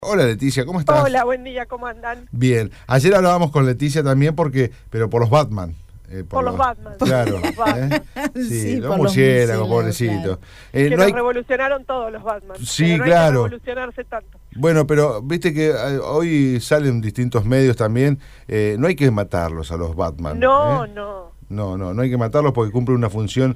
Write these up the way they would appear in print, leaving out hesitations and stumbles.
Hola Leticia, ¿cómo estás? Hola, buen día, ¿cómo andan? Bien, ayer hablábamos con Leticia también pero por los Batman. Por los Batman. Claro. Por los Batman. Sí, los por murciélagos, pobrecitos. claro. Que No nos hay... revolucionaron todos los Batman. Sí, pero no hay claro. que revolucionarse tanto. Bueno, pero viste que hoy salen distintos medios también. No hay que matarlos a los Batman. No, no. No hay que matarlos porque cumplen una función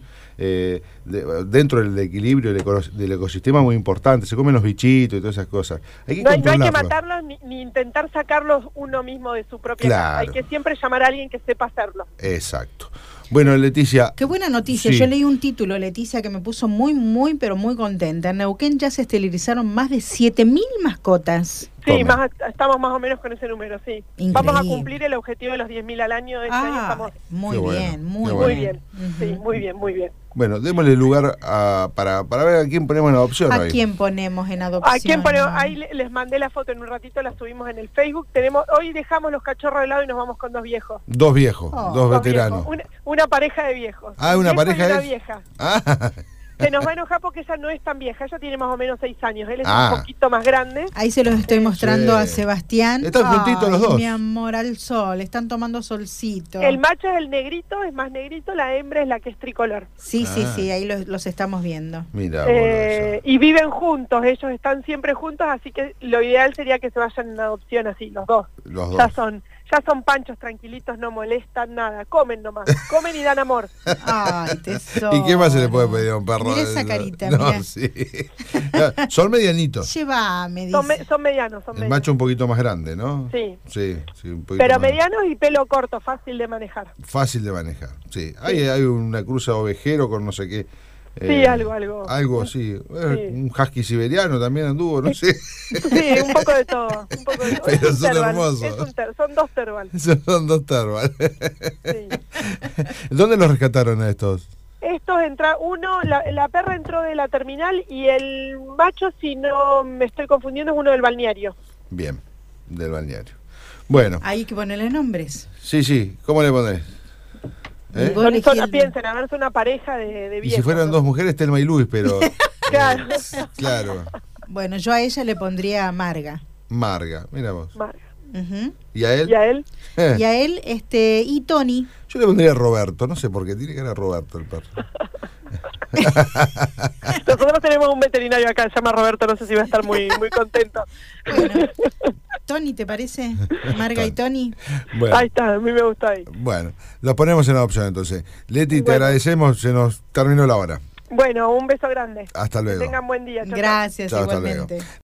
dentro del equilibrio del ecosistema muy importante. Se comen los bichitos y todas esas cosas. Hay que No hay que controlarlos. matarlos ni intentar sacarlos uno mismo de su propia Claro. casa. Hay que siempre llamar a alguien que sepa hacerlo. Exacto. Bueno, Leticia. Qué buena noticia. Sí. Yo leí un título, Leticia, que me puso pero muy contenta. En Neuquén ya se esterilizaron más de 7.000 mascotas. Sí, Tome. estamos más o menos con ese número, sí. Increíble. Vamos a cumplir el objetivo de los 10.000 al año. Este año estamos Muy Qué bueno, bien, qué muy bueno. muy bien. Sí, Ujú. muy bien, muy bien. Bueno, démosle lugar para ver a quién ponemos en adopción ¿A hoy. quién ponemos en adopción? ¿A quién ponemos? Ahí les mandé la foto en un ratito, la subimos en el Facebook. Hoy dejamos los cachorros de lado y nos vamos con dos viejos. Dos viejos, Oh. dos Dos veteranos. viejos. Una pareja de viejos. Ah, Un una viejo y pareja una es. vieja. Ah, Se nos va a enojar porque ella no es tan vieja, ella tiene más o menos 6 años. Él es Ah. un poquito más grande. Ahí se los estoy mostrando Sí. a Sebastián. Están juntitos los dos. Mi amor, al sol, están tomando solcito. El macho es el negrito, es más negrito, la hembra es la que es tricolor. Sí, Ah. sí, ahí los estamos viendo. mira, Y viven juntos, ellos están siempre juntos, así que lo ideal sería que se vayan en adopción así, los dos. los dos. Ya son panchos tranquilitos, no molestan nada, comen nomás, comen y dan amor. Ay, tesoro. ¿Y qué más se le puede pedir a un perro? Mira esa carita, No, mira. sí. Son medianitos. Llévame, dice. Son medianos, son El medianos. macho un poquito más grande, ¿no? Sí, Sí, un poquito pero más medianos y pelo corto, fácil de manejar. fácil de manejar. Sí, hay una cruza ovejero con no sé qué. Sí, algo. Algo así. Sí. Un husky siberiano también anduvo, no sé. Sí, un poco de todo. Un poco de todo. Pero Es un son terval, hermosos. son dos terval. Son dos tervas. Sí. ¿Dónde los rescataron a estos? Estos la perra entró de la terminal y el macho, si no me estoy confundiendo, es uno del balneario. Bien, del balneario. Bueno, Hay que ponerle nombres. sí. ¿Cómo le ponés? ¿Eh? Vos elegí el- Piensen, a ver, es una pareja de Y viejos. si fueran ¿no? dos mujeres, Telma y Luis, pero... Claro. Claro, Bueno, yo a ella le pondría Marga. Marga, mira vos. Marga. Ujú. ¿Y a él? ¿Y a él? Eh, Y a él, y Tony. Yo le pondría Roberto, no sé por qué, tiene que ser Roberto el perro. Nosotros tenemos un veterinario acá, se llama Roberto, no sé si va a estar muy contento. Bueno, Tony, ¿te parece? Marga y Tony. Bueno, Ahí está, a mí me gusta ahí. bueno, los ponemos en adopción entonces. Leti, te Bueno. agradecemos, se nos terminó la hora. Bueno, un beso grande. Hasta luego. Que tengan buen día. Chau, chau. Gracias, Chao, hasta luego. igualmente.